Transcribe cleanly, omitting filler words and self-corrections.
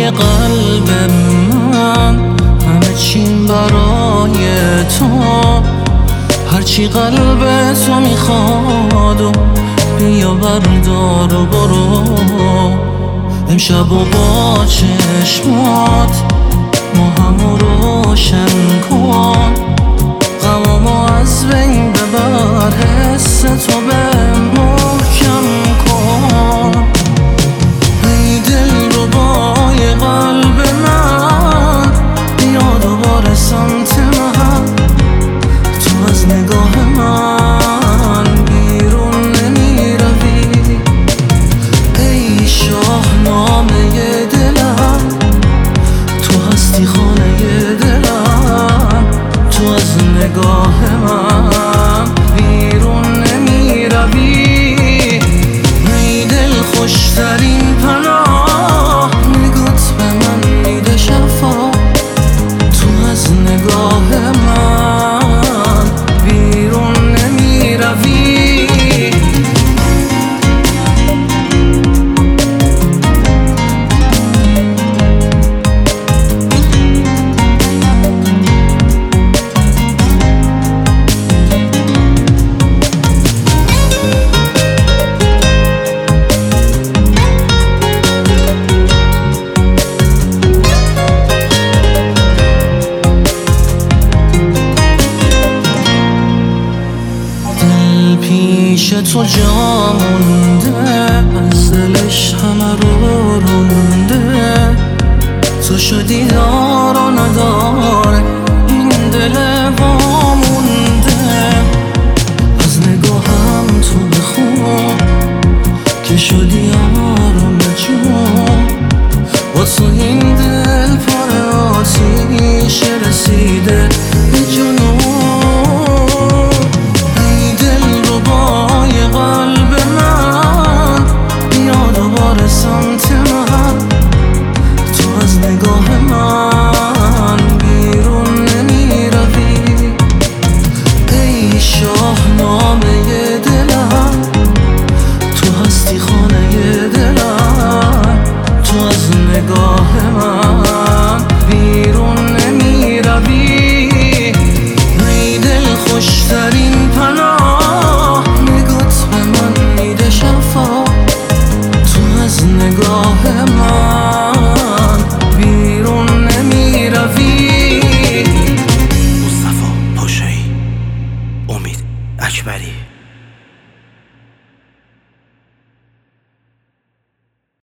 دلهای قلب من همه چیم برای تو. هرچی قلب تو میخواد و بیا بردار و برو. امشب و با چشمات ما همو روشن کن. غمامو از بین ببر، حس تو به محکم کن. ای دل ربای قلب من بیا دوباره سمت من. تو از نگاه من بیرون نمی روی. ای شاهنامه دلم تو هستی خانه دلم. تو از نگاه من بیرون نمی روی. ای دل خوشترین پناه نگات به من میده شفا. تو از نگاه من بیرون نمی روی. پیش تو جا مونده، از دلش همه رو رونده. تو شدی دار و نداره این دل وامونده. از نگاهم تو بخون که شدی آرام جون. با تو این دل پر آتیش رسیده به جنون. قلب من بیا دوباره سمت من. تو از نگاه من بیرون نمی روی. ای شاهنامه دلم تو هستی خانه دلم. تو از نگاه من بیرون نمی روی.